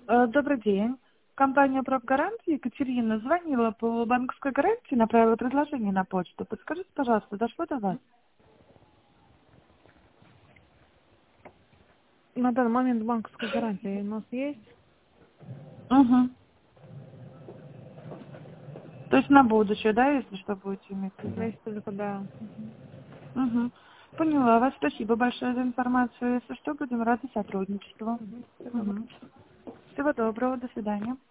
Добрый день. Компания «Профгарант» Екатерина звонила по банковской гарантии, направила предложение на почту. Подскажите, пожалуйста, дошло до вас? На данный момент банковская гарантия у нас есть. Угу. То есть на будущее, да, если что, будете иметь в виду? Есть только, да. Угу. Поняла вас. Спасибо большое за информацию. Если что, будем рады сотрудничеству. Всего доброго. Угу. Всего доброго. До свидания.